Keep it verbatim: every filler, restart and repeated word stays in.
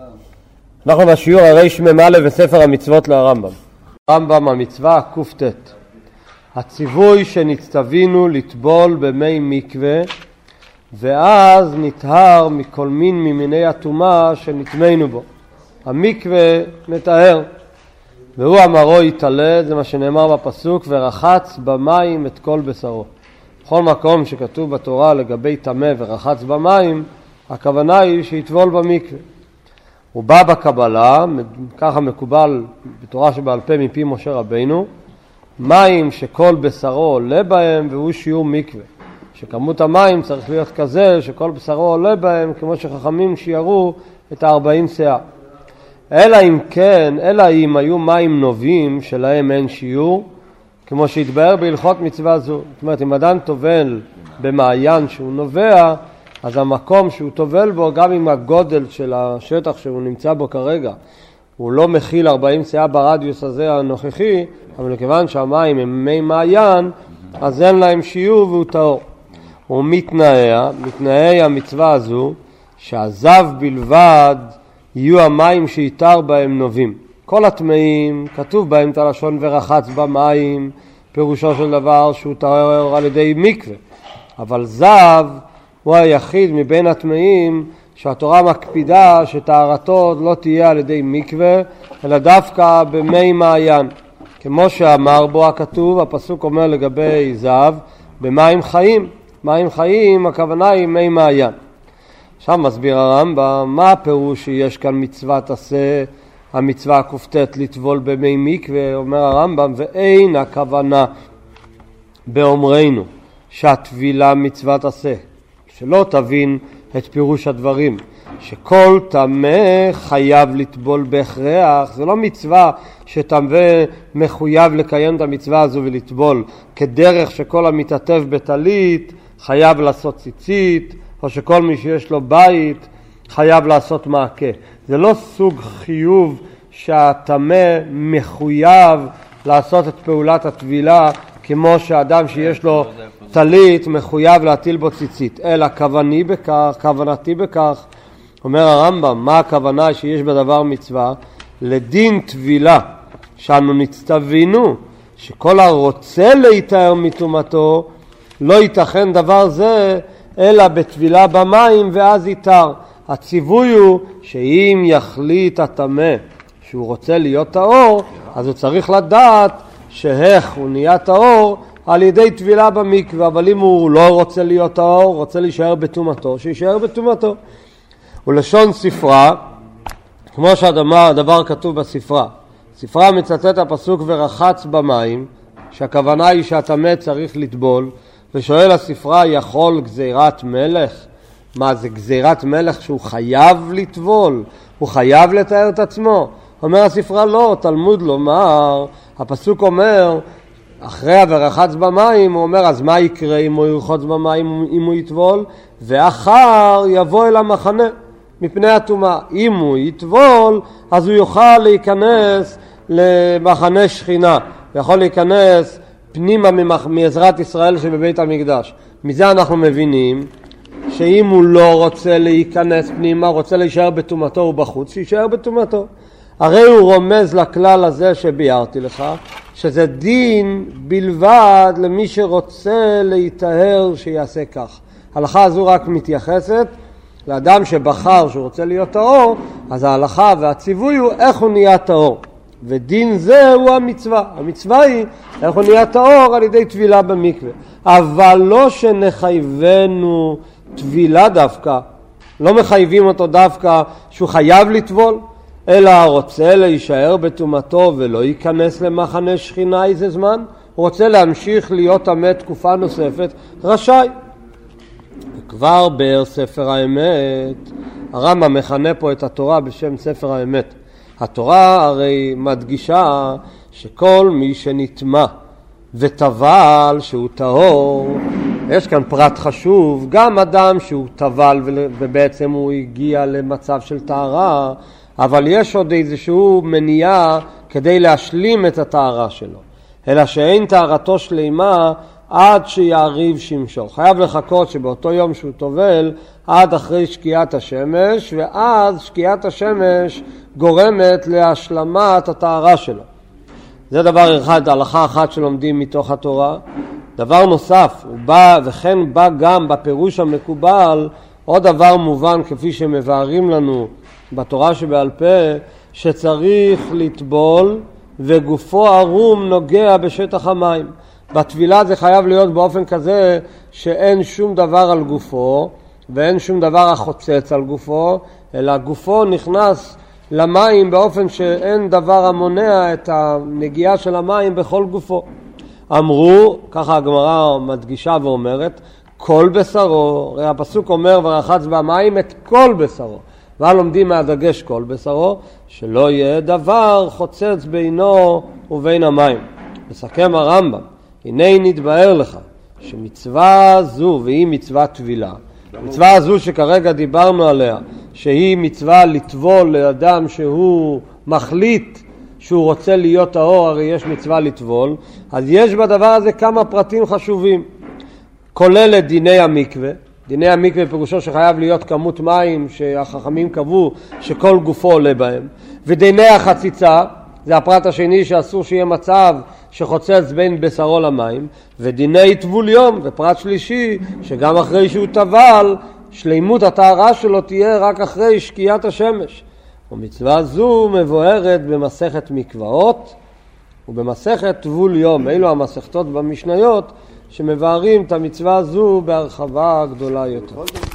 אנחנו בשיעור הריש ממלא בספר המצוות לרמב"ם. רמב"ם המצווה קופטת. הציווי שנצטווינו לטבול במי מקווה ואז נטהר מכל מין ממיני הטומאה שנטמנו בו. המקווה מטהר והוא אמרו יתעלה, זה מה שנאמר בפסוק, ורחץ במים את כל בשרו. בכל מקום שכתוב בתורה לגבי טמא ורחץ במים, הכוונה היא שיטבול במקווה. הוא בא בקבלה, ככה מקובל בתורה שבעל פה מפי משה רבינו, מים שכל בשרו עולה בהם והוא שיעור מקווה. שכמות המים צריך להיות כזה שכל בשרו עולה בהם, כמו שחכמים שיערו את הארבעים שאה. אלא אם כן, אלא אם היו מים נובים שלהם אין שיעור, כמו שהתבאר בהלכות מצווה זו. זאת אומרת, אם אדם טובל במעיין שהוא נובע, אז המקום שהוא טובל בו, גם עם הגודל של השטח שהוא נמצא בו כרגע, הוא לא מכיל ארבעים שאה ברדיוס הזה הנוכחי, אבל כיוון שהמים הם מי מעיין, אז אין להם שיעור והוא טהור. הוא מתנאי, מתנאי המצווה הזו, שהזב בלבד יהיו המים שיתר בהם נובים. כל הטמאים, כתוב בהם את הלשון ורחץ במים, פירושו של דבר שהוא טהור על ידי מקווה. אבל זב הוא היחיד מבין הטמאים שהתורה מקפידה שטהרתו לא תהיה על ידי מקווה, אלא דווקא במי מעיין. כמו שאמר בו הכתוב, הפסוק אומר לגבי זב, במים חיים. מים חיים, הכוונה היא מי מעיין. עכשיו מסביר הרמב"ם, מה הפירוש שיש כאן מצוות עשה, המצווה הקופטת לטבול במי מקווה, אומר הרמב"ם, ואין הכוונה באומרנו שהטבילה מצוות עשה. שלא תבין את פירוש הדברים, שכל טמא חייב לטבול בהכרח. זה לא מצווה שטמא מחויב לקיים את המצווה הזו ולטבול, כדרך שכל המתעטף בטלית חייב לעשות ציצית, או שכל מי שיש לו בית חייב לעשות מעקה. זה לא סוג חיוב שהטמא מחויב לעשות את פעולת הטבילה, כמו שאדם שיש לו טלית מחויב להטיל בו ציצית. אלא כווני בכך, כוונתי בכך, אומר הרמב"ם, מה הכוונה שיש בדבר מצווה? לדין טבילה, שאנו נצטווינו, שכל הרוצה להיטהר מטומאתו, לא ייתכן דבר זה, אלא בטבילה במים ואז ייטהר. הציווי הוא שאם יחליט הטמא שהוא רוצה להיות טהור, אז הוא צריך לדעת שאיך הוא נהיה טהור על ידי טבילה במקווה. אבל אם הוא לא רוצה להיות טהור, רוצה להישאר בטומאתו, שישאר בטומאתו. ולשון ספרה, כמו שהדבר כתוב בספרה, ספרה מצטט הפסוק ורחץ במים, שהכוונה היא שהטמא צריך לטבול, ושואל הספרה, יכול גזירת מלך? מה, זה גזירת מלך שהוא חייב לטבול? הוא חייב לתאר את עצמו? אומר הספרה, לא, תלמוד לומר, הפסוק אומר, אחרי ורחץ במים, הוא אומר, אז מה יקרה אם הוא ירחוץ במים, אם הוא יטבול? ואחר יבוא אל המחנה מפני הטומאה. אם הוא יטבול, אז הוא יוכל להיכנס למחנה שכינה, יכול להיכנס פנימה מעזרת ישראל שבבית המקדש. מזה אנחנו מבינים שאם הוא לא רוצה להיכנס פנימה, רוצה להישאר בטומאתו ובחוץ, שישאר בטומאתו. הרי הוא רומז לכלל הזה שביארתי לך, שזה דין בלבד למי שרוצה להיטהר שיעשה כך. ההלכה הזו רק מתייחסת לאדם שבחר שהוא רוצה להיות טהור, אז ההלכה והציווי הוא איך הוא נהיה טהור. ודין זה הוא המצווה. המצווה היא איך הוא נהיה טהור על ידי טבילה במקווה. אבל לא שנחייבנו טבילה דווקא, לא מחייבים אותו דווקא שהוא חייב לטבול, אלא רוצה להישאר בטומאתו ולא ייכנס למחנה שכינה איזה זמן, הוא רוצה להמשיך להיות טמא תקופה נוספת, רשאי. וכבר באר ספר האמת, הרמב"ם מכנה פה את התורה בשם ספר האמת. התורה הרי מדגישה שכל מי שנטמא וטבל שהוא טהור, יש כאן פרט חשוב, גם אדם שהוא טבל ובעצם הוא הגיע למצב של טהרה, אבל יש עוד איזשהו מניעה כדי להשלים את הטהרה שלו. אלא שאין טהרתו שלמה עד שיעריב שמשו. חייב לחכות שבאותו יום שהוא טובל עד אחרי שקיעת השמש, ואז שקיעת השמש גורמת להשלמת הטהרה שלו. זה דבר אחד, הלכה אחת שלומדים מתוך התורה. דבר נוסף, הוא בא, וכן בא גם בפירוש המקובל, עוד דבר מובן כפי שמבארים לנו בתורה שבעל פה, שצריך לטבול וגופו ערום נוגע בשטח המים. בתבילה זה חייב להיות באופן כזה שאין שום דבר על גופו ואין שום דבר החוצץ על גופו, אלא גופו נכנס למים באופן שאין דבר המונע את הנגיעה של המים בכל גופו. אמרו, ככה הגמרא מדגישה ואומרת, כל בשרו, הרי הפסוק אומר ורחץ במים את כל בשרו, אבל לומדים מהדגש כל בשרו, שלא יהיה דבר חוצץ בינו ובין המים. מסכם הרמב"ם, הנה נתבהר לך שמצווה זו, והיא מצווה טבילה, מצווה הזו שכרגע דיברנו עליה, שהיא מצווה לטבול לאדם שהוא מחליט שהוא רוצה להיות האור, הרי יש מצווה לטבול, אז יש בדבר הזה כמה פרטים חשובים. כולל את דיני המקווה. דיני המקווה פירושו שחייב להיות כמות מים שהחכמים קבעו שכל גופו עולה בהם. ודיני החציצה, זה הפרט השני שאסור שיהיה מצב שחוצץ בין בשרו למים. ודיני טבול יום, ופרט שלישי שגם אחרי שהוא טבל, שלימות הטהרה שלו תהיה רק אחרי שקיעת השמש. ומצווה זו מבוארת במסכת מקוואות ובמסכת טבול יום. אלו המסכתות במשניות שמבארים את המצווה הזו בהרחבה גדולה יותר.